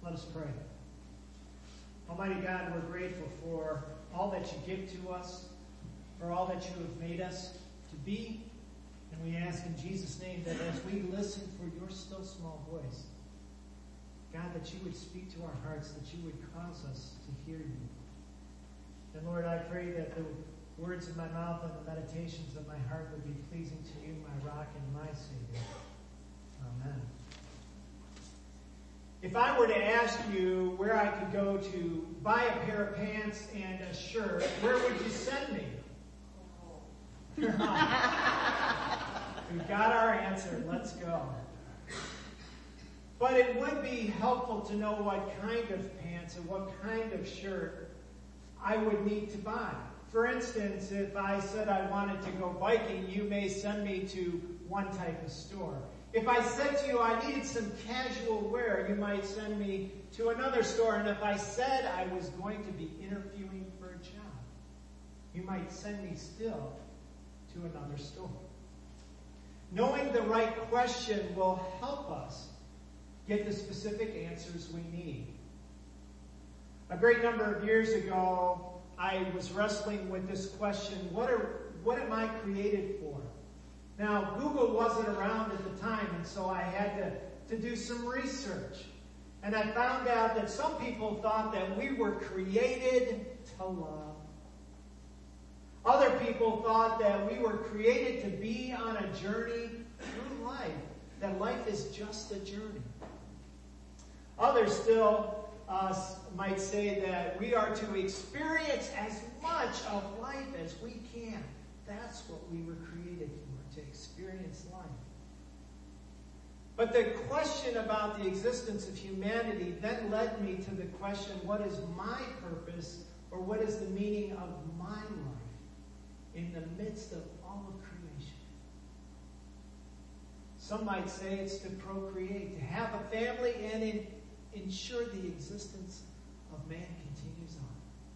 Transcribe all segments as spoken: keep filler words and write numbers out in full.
Let us pray. Almighty God, we're grateful for all that you give to us, for all that you have made us to be. And we ask in Jesus' name that as we listen for your still small voice, God, that you would speak to our hearts, that you would cause us to hear you. And Lord, I pray that the words of my mouth and the meditations of my heart would be pleasing to you, my rock and my Savior. Amen. If I were to ask you where I could go to buy a pair of pants and a shirt, where would you send me? We've got our answer. Let's go. But it would be helpful to know what kind of pants and what kind of shirt I would need to buy. For instance, if I said I wanted to go biking, you may send me to one type of store. If I said to you I needed some casual wear, you might send me to another store. And if I said I was going to be interviewing for a job, you might send me still to another store. Knowing the right question will help us get the specific answers we need. A great number of years ago, I was wrestling with this question, what are what am I created for? Now, Google wasn't around at the time, and so I had to, to do some research. And I found out that some people thought that we were created to love. Other people thought that we were created to be on a journey through life, that life is just a journey. Others still uh, might say that we are to experience as much of life as we can. That's what we were created for, to experience life. But the question about the existence of humanity then led me to the question, what is my purpose, or what is the meaning of my life in the midst of all of creation? Some might say it's to procreate, to have a family, and in, ensure the existence of man continues on.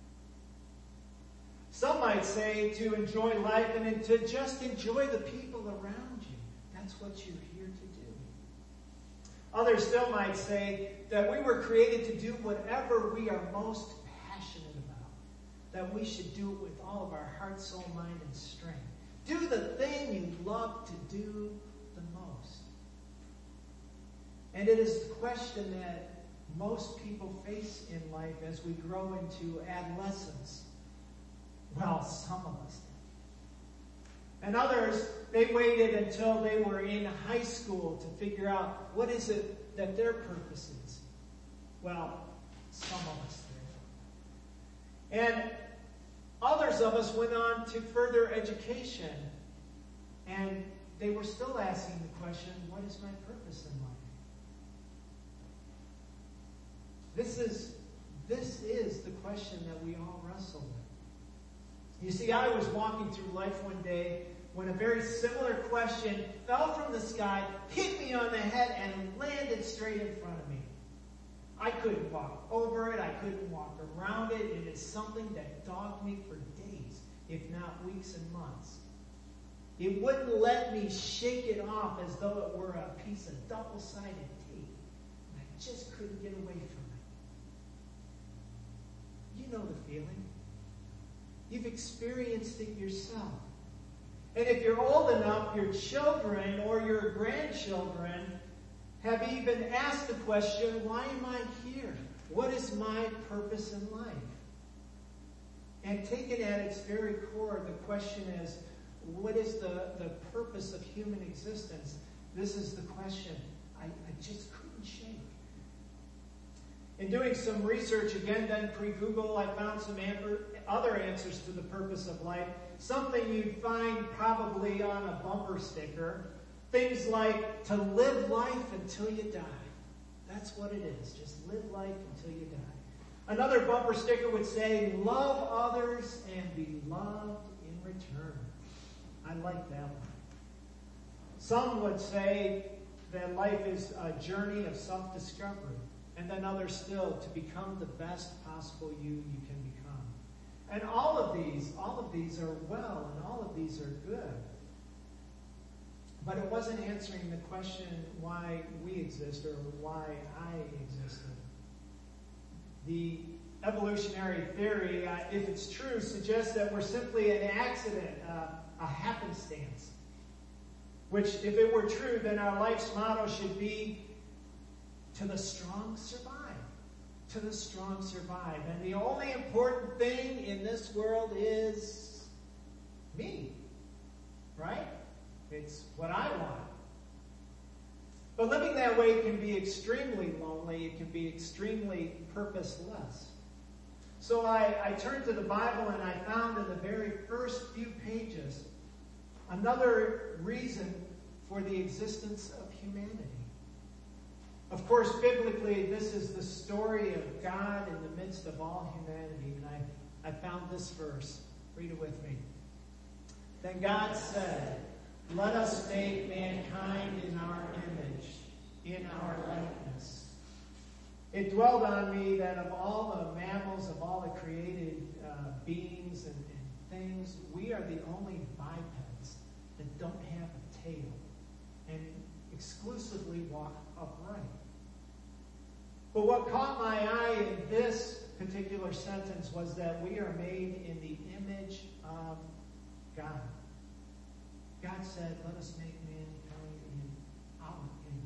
Some might say to enjoy life and to just enjoy the people around you. That's what you're here to do. Others still might say that we were created to do whatever we are most passionate about. That we should do it with all of our heart, soul, mind, and strength. Do the thing you love to do the most. And it is the question that most people face in life as we grow into adolescence. Well, some of us did. And others, they waited until they were in high school to figure out what is it that their purpose is. Well, some of us did. And others of us went on to further education. And they were still asking the question, what is my purpose in life? This is, this is the question that we all wrestle with. You see, I was walking through life one day when a very similar question fell from the sky, hit me on the head, and landed straight in front of me. I couldn't walk over it. I couldn't walk around it. It is something that dogged me for days, if not weeks and months. It wouldn't let me shake it off as though it were a piece of double-sided tape. And I just couldn't get away from it. You know the feeling. You've experienced it yourself. And if you're old enough, your children or your grandchildren have even asked the question, why am I here? What is my purpose in life? And taken at its very core, the question is, what is the, the purpose of human existence? This is the question I, I just couldn't shake. In doing some research, again done pre-Google, I found some amber, other answers to the purpose of life. Something you'd find probably on a bumper sticker. Things like, to live life until you die. That's what it is. Just live life until you die. Another bumper sticker would say, love others and be loved in return. I like that one. Some would say that life is a journey of self-discovery. And then others still, to become the best possible you you can become. And all of these, all of these are well, and all of these are good. But it wasn't answering the question why we exist or why I existed. the evolutionary theory, uh, if it's true, suggests that we're simply an accident, uh, a happenstance. Which, if it were true, then our life's motto should be, to the strong survive. To the strong survive. And the only important thing in this world is me. Right? It's what I want. But living that way can be extremely lonely. It can be extremely purposeless. So I, I turned to the Bible and I found in the very first few pages another reason for the existence of humanity. Of course, biblically, this is the story of God in the midst of all humanity. And I, I found this verse. Read it with me. Then God said, "Let us make mankind in our image, in our likeness." It dwelled on me that of all the mammals, of all the created uh, beings and, and things, we are the only bipeds that don't have a tail and exclusively walk upright. But what caught my eye in this particular sentence was that we are made in the image of God. God said, "Let us make mankind in our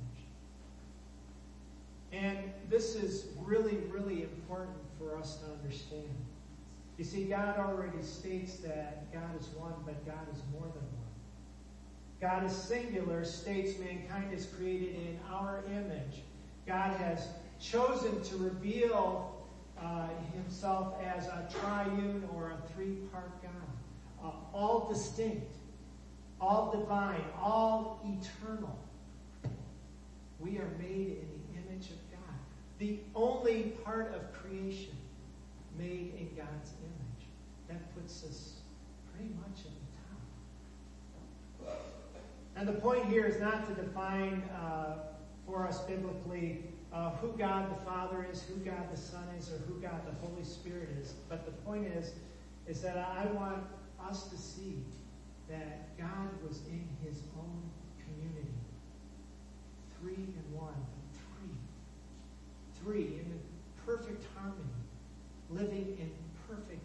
image." And this is really, really important for us to understand. You see, God already states that God is one, but God is more than one. God is singular, states mankind is created in our image. God has chosen to reveal uh, himself as a triune or a three-part God, uh, all distinct, all divine, all eternal. We are made in the image of God, the only part of creation made in God's image. That puts us pretty much at the top. And the point here is not to define uh, for us biblically uh, who God the Father is, who God the Son is, or who God the Holy Spirit is. But the point is, is that I want us to see that God was in his own community. Three in one. Three. Three in perfect harmony. Living in perfect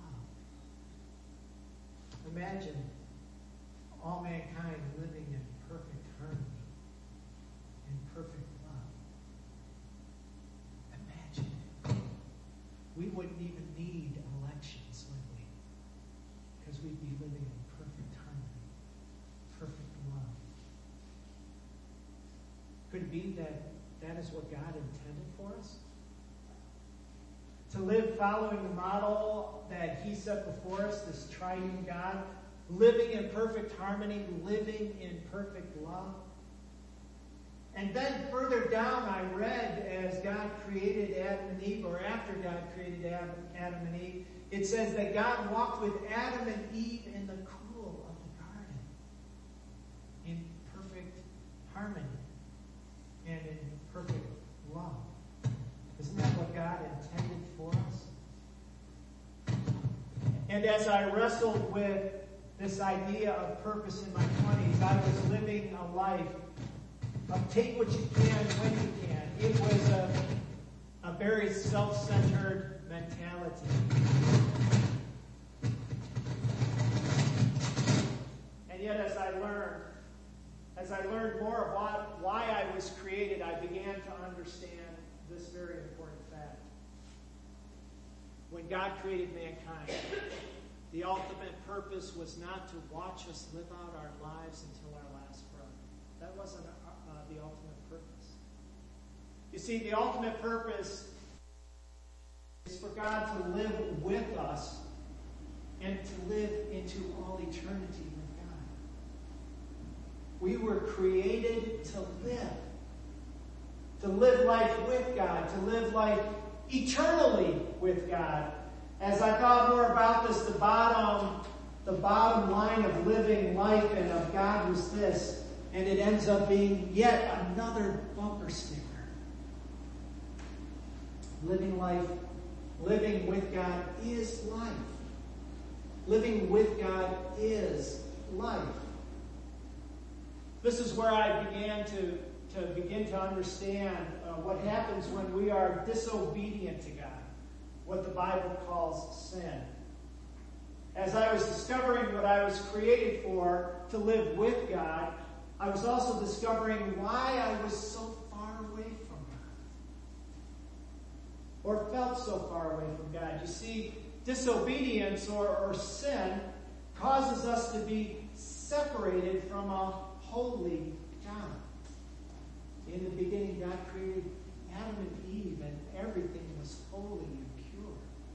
love. Imagine all mankind living in perfect harmony. In perfect love. Imagine it. We wouldn't even need elections, would we? Because we'd be living in perfect harmony, perfect love. Could it be that that is what God intended for us? To live following the model that he set before us, this triune God, living in perfect harmony, living in perfect love. And then further down I read, as God created Adam and Eve, or after God created Adam, Adam and Eve, it says that God walked with Adam and Eve in the cool of the garden. In perfect harmony. And in perfect love. Isn't that what God intended for us? And as I wrestled with this idea of purpose in my twenties, I was living a life of take what you can when you can. It was a, a very self-centered mentality. And yet as I learned, as I learned more of what, why I was created, I began to understand this very important fact. When God created mankind, the ultimate purpose was not to watch us live out our lives until our last breath. That wasn't uh, the ultimate purpose. You see, the ultimate purpose is for God to live with us and to live into all eternity with God. We were created to live. To live life with God. To live life eternally with God. As I thought more about this, the bottom, the bottom line of living life and of God was this. And it ends up being yet another bumper sticker. Living life, living with God is life. Living with God is life. This is where I began to to begin to understand uh, what happens when we are disobedient to God, what the Bible calls sin. As I was discovering what I was created for, to live with God, I was also discovering why I was so far away from God, or felt so far away from God. You see, disobedience or, or sin causes us to be separated from a holy God. In the beginning, God created Adam and Eve, and everything was holy and pure.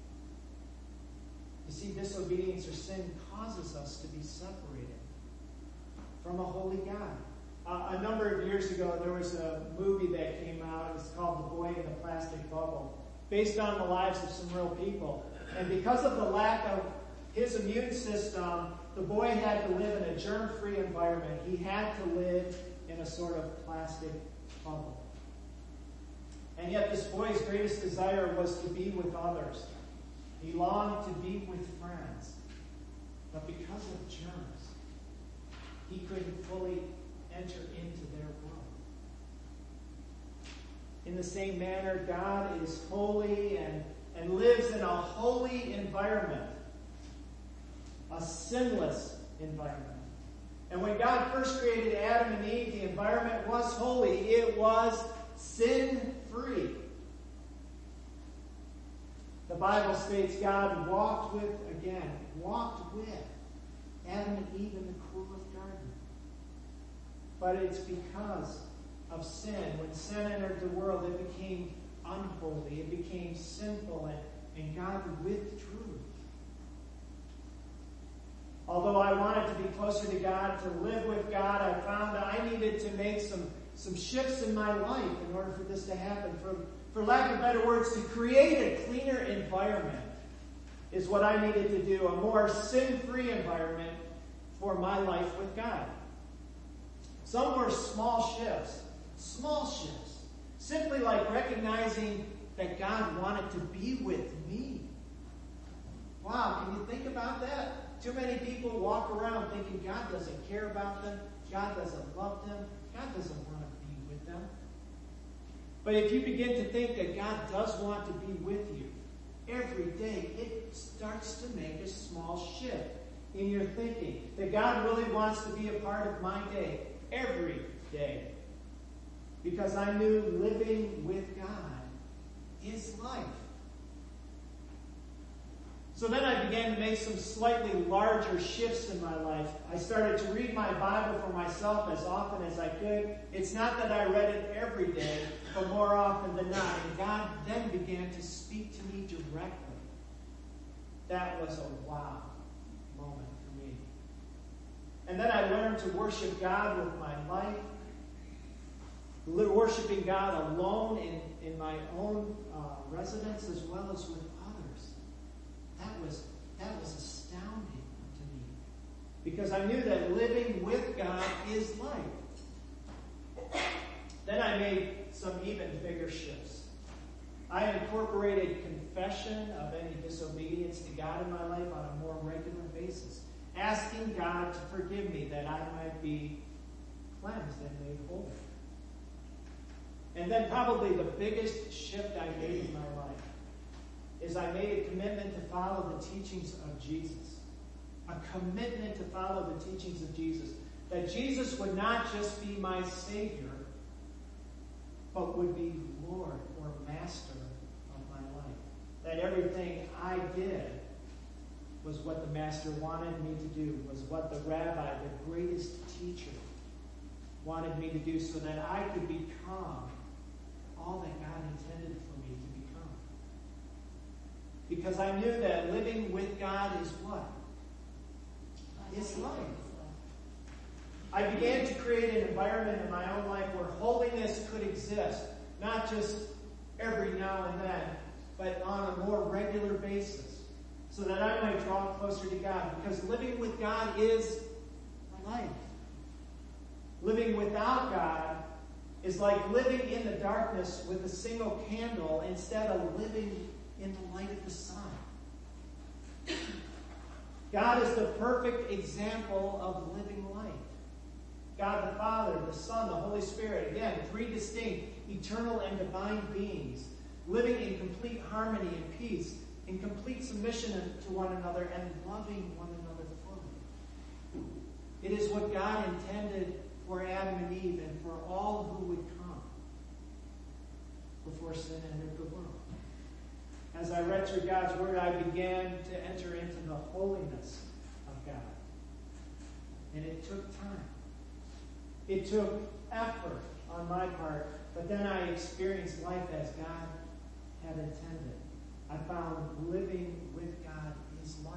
You see, disobedience or sin causes us to be separated from a holy God. Uh, a number of years ago, there was a movie that came out. It was called The Boy in the Plastic Bubble, based on the lives of some real people. And because of the lack of his immune system, the boy had to live in a germ-free environment. He had to live in a sort of plastic bubble. And yet this boy's greatest desire was to be with others. He longed to be with friends. But because of germs, he couldn't fully enter into their world. In the same manner, God is holy and, and lives in a holy environment, a sinless environment. And when God first created Adam and Eve, the environment was holy. It was sin-free. The Bible states God walked with, again, walked with Adam and Eve in the cool of garden. But it's because of sin. When sin entered the world, it became unholy. It became sinful, and, and God withdrew. Although I wanted to be closer to God, to live with God, I found that I needed to make some, some shifts in my life in order for this to happen. For, for lack of better words, to create a cleaner environment is what I needed to do, a more sin-free environment for my life with God. Some were small shifts, small shifts, simply like recognizing that God wanted to be with me. Wow, can you think about that? Too many people walk around thinking God doesn't care about them, God doesn't love them, God doesn't want to be with them. But if you begin to think that God does want to be with you every day, it starts to make a small shift in your thinking. That God really wants to be a part of my day, every day. Because I knew living with God is life. So then I began to make some slightly larger shifts in my life. I started to read my Bible for myself as often as I could. It's not that I read it every day, but more often than not. And God then began to speak to me directly. That was a wow moment for me. And then I learned to worship God with my life, worshiping God alone in, in my own uh, residence as well as with others. That was, that was astounding to me. Because I knew that living with God is life. Then I made some even bigger shifts. I incorporated confession of any disobedience to God in my life on a more regular basis, asking God to forgive me that I might be cleansed and made holy. And then probably the biggest shift I made in my life is I made a commitment to follow the teachings of Jesus. A commitment to follow the teachings of Jesus. That Jesus would not just be my Savior, but would be Lord or Master of my life. That everything I did was what the Master wanted me to do, was what the Rabbi, the greatest teacher, wanted me to do so that I could become all that God intended for me to become. Because I knew that living with God is what? Is life. I began to create an environment in my own life where holiness could exist, not just every now and then, but on a more regular basis, so that I might draw closer to God. Because living with God is life. Living without God is like living in the darkness with a single candle instead of living in the light of the sun. God is the perfect example of living life. God the Father, the Son, the Holy Spirit. Again, three distinct, eternal and divine beings, living in complete harmony and peace, in complete submission to one another, and loving one another fully. It is what God intended for Adam and Eve and for all who would come before sin entered the world. As I read through God's Word, I began to enter into the holiness of God. And it took time. It took effort on my part, but then I experienced life as God had intended. I found living with God is life.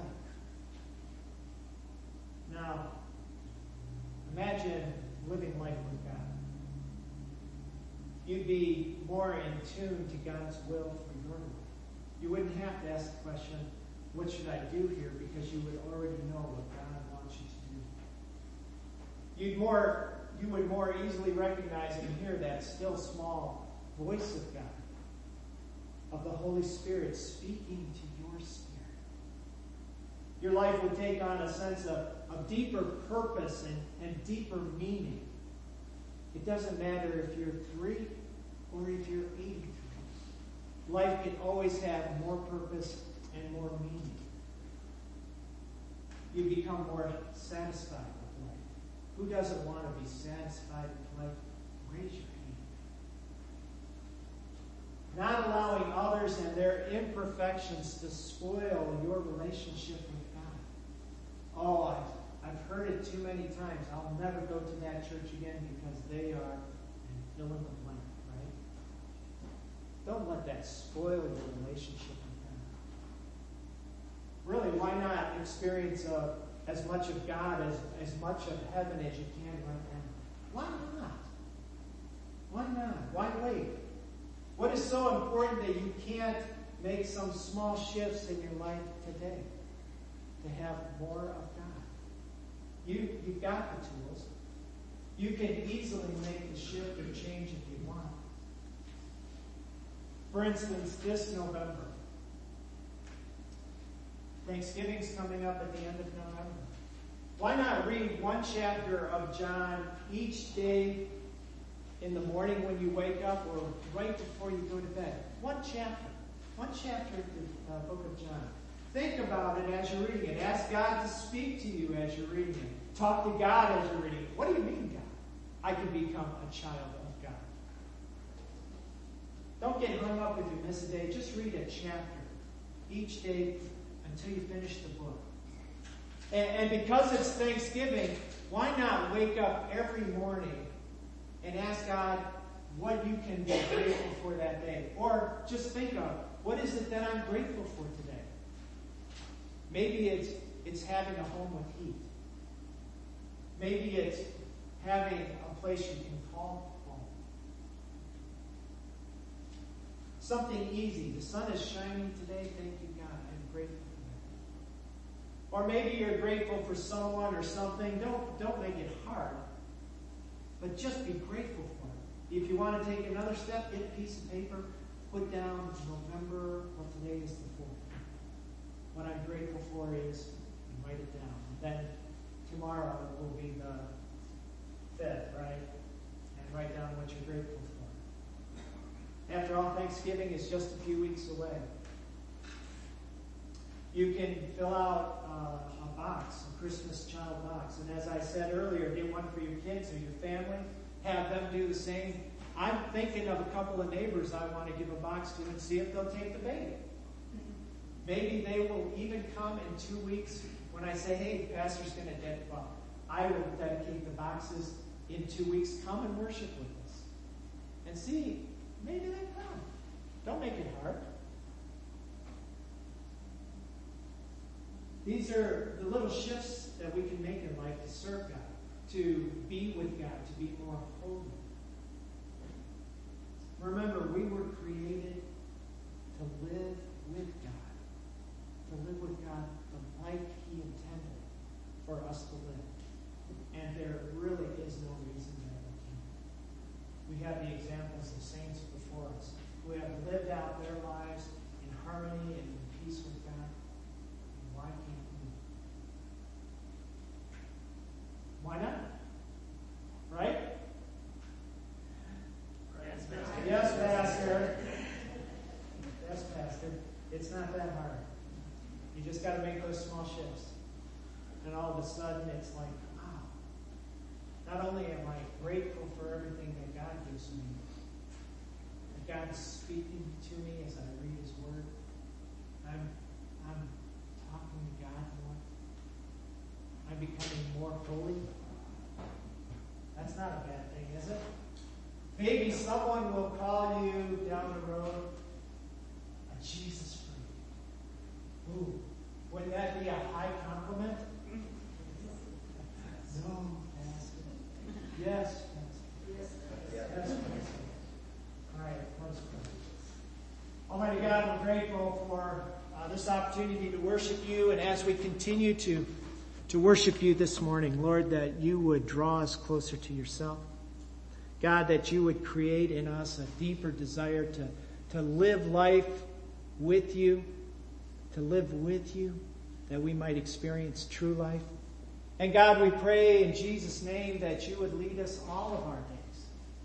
Now, imagine living life with God. You'd be more in tune to God's will for your life. You wouldn't have to ask the question, what should I do here? Because you would already know what God wants you to do. You'd more, you would more easily recognize and hear that still small voice of God, of the Holy Spirit speaking to your spirit. Your life would take on a sense of, of deeper purpose and, and deeper meaning. It doesn't matter if you're three or if you're eighty-three. Life can always have more purpose and more meaning. You become more satisfied with life. Who doesn't want to be satisfied with life? Raise your hand. Not allowing others and their imperfections to spoil your relationship with God. Oh, I've, I've heard it too many times. I'll never go to that church again because they are, and fill in the blank, right? Don't let that spoil your relationship with God. Really, why not experience uh, as much of God, as, as much of heaven as you can right now? Why not? Why not? Why wait? What is so important that you can't make some small shifts in your life today to have more of God? You, you've got the tools. You can easily make the shift or change if you want. For instance, this November, Thanksgiving's coming up at the end of November. Why not read one chapter of John each day in the morning when you wake up or right before you go to bed? One chapter. One chapter of the uh, book of John. Think about it as you're reading it. Ask God to speak to you as you're reading it. Talk to God as you're reading it. What do you mean, God? I can become a child of God. Don't get hung up if you miss a day. Just read a chapter each day until you finish the book. And, and because it's Thanksgiving, why not wake up every morning and ask God what you can be grateful for that day? Or just think of, what is it that I'm grateful for today? Maybe it's it's having a home with heat. Maybe it's having a place you can call home. Something easy. The sun is shining today. Thank you, God. I'm grateful for that. Or maybe you're grateful for someone or something. Don't, don't make it hard. But just be grateful for it. If you want to take another step, get a piece of paper, put down November, what today is the fourth. What I'm grateful for is, and write it down. And then tomorrow will be the fifth, right? And write down what you're grateful for. After all, Thanksgiving is just a few weeks away. You can fill out uh, a box, a Christmas child box. And as I said earlier, get one for your kids or your family. Have them do the same. I'm thinking of a couple of neighbors I want to give a box to and see if they'll take the bait. Maybe they will even come in two weeks when I say, hey, the pastor's going to dedicate, well, I will dedicate the boxes in two weeks. Come and worship with us. And see, maybe they come. Don't make it hard. These are the little shifts that we can make in life to serve God, to be with God, to be more holy. Remember, we were created to live with God. To live with God the life He intended for us to live. And there really is no reason that we can't. We have the examples of saints before us who have lived out their lives in harmony and in peace with God. Why can't we? Why not? It's not that hard. You just got to make those small shifts. And all of a sudden, it's like, wow. Not only am I grateful for everything that God gives me, that God's speaking to me as I read His Word, I'm, I'm talking to God more. I'm becoming more holy. That's not a bad thing, is it? Maybe someone will call you down the road a Jesus freak. Ooh, wouldn't that be a high compliment? No, Pastor. Yes, Pastor. Yes, Pastor. All right, let's pray. Almighty God, we're grateful for uh, this opportunity to worship you, and as we continue to, to worship you this morning, Lord, that you would draw us closer to yourself. God, that you would create in us a deeper desire to, to live life with you, to live with you, that we might experience true life. And God, we pray in Jesus' name that you would lead us all of our days,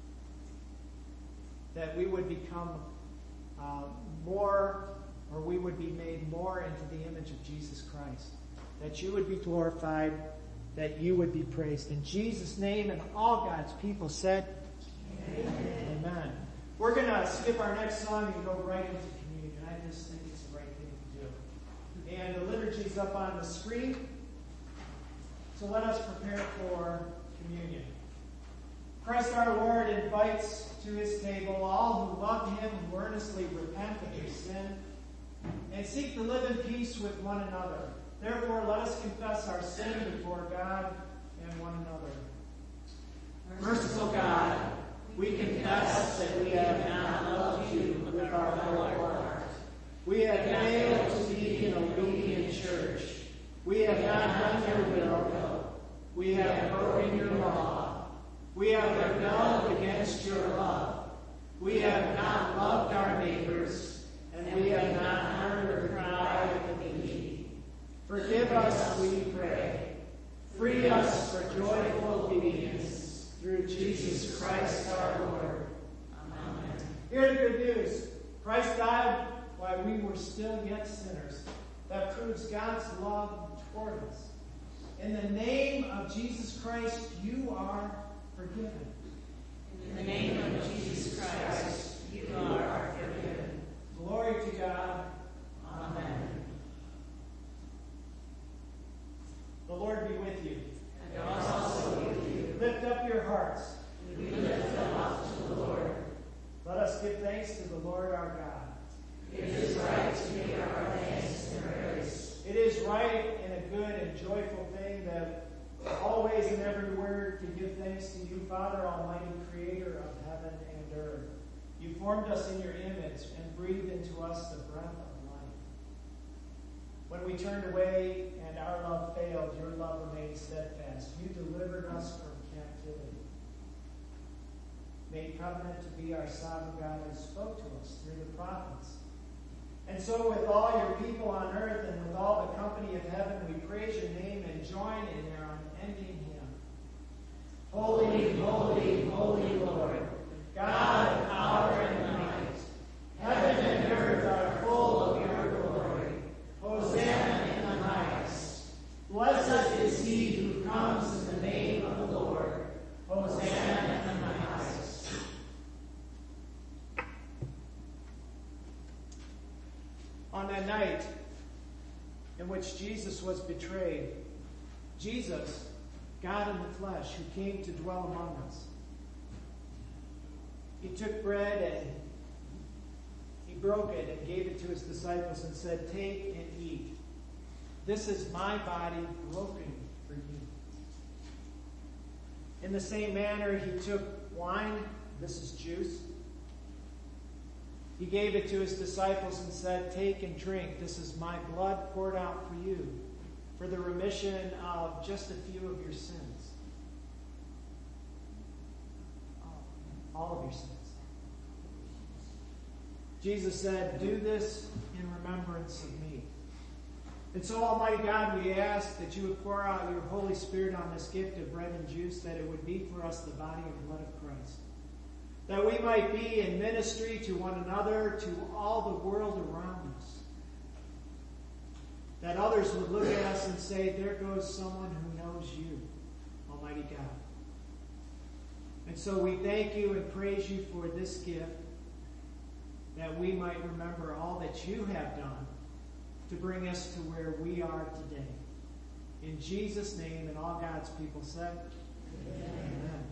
that we would become uh, more, or we would be made more into the image of Jesus Christ, that you would be glorified, that you would be praised. In Jesus' name, and all God's people said, Amen. Amen. We're going to skip our next song and go right into communion. I just think it's the right thing to do. And the liturgy's up on the screen. So let us prepare for communion. Christ our Lord invites to his table all who love him, who earnestly repent of their sin, and seek to live in peace with one another. Therefore, let us confess our sin before God and one another. Merciful God, we confess that we have not loved you with our whole heart. We have failed to be an obedient church. We have not done your will. We have broken your law. We have rebelled against your love. We have not loved our neighbors, and we have not honored the cry of the needy. Forgive us, we pray. Free us for joyful obedience through Jesus Christ our Lord. Amen. Hear the good news. Christ died while we were still yet sinners. That proves God's love toward us. In the name of Jesus Christ, you are forgiven. In the name of Jesus Christ, you are forgiven. Glory to God. Amen. The Lord be with you. And also with you. Lift up your hearts. We lift them up to the Lord. Let us give thanks to the Lord our God. It is right to give our thanks and praise. It is right and a good and joyful thing that always and everywhere to give thanks to you, Father Almighty, creator of heaven and earth. You formed us in your image and breathed into us the breath of life. When we turned away and our love failed, your love remained steadfast. You delivered us from captivity, made covenant to be our sovereign God, and spoke to us through the prophets. And so with all your people on earth and with all the company of heaven, we praise your name and join in their unending hymn. Holy, holy, holy Lord, God of power and might, heaven and earth are full of your glory. Hosanna in the highest. Blessed is he who comes in the name of the Lord. Hosanna in the highest. On that night in which Jesus was betrayed, Jesus, God in the flesh, who came to dwell among us, he took bread and he broke it and gave it to his disciples and said, "Take and eat. This is my body broken for you." In the same manner, he took wine. This is juice. He gave it to his disciples and said, "Take and drink. This is my blood poured out for you, for the remission of just a few of your sins." All of your sins. Jesus said, "Do this in remembrance of me." And so, Almighty God, we ask that you would pour out your Holy Spirit on this gift of bread and juice, that it would be for us the body and blood of Christ. That we might be in ministry to one another, to all the world around us. that others would look at us and say, there goes someone who knows you, Almighty God. And so we thank you and praise you for this gift, that we might remember all that you have done to bring us to where we are today. In Jesus' name, and all God's people said, Amen. Amen.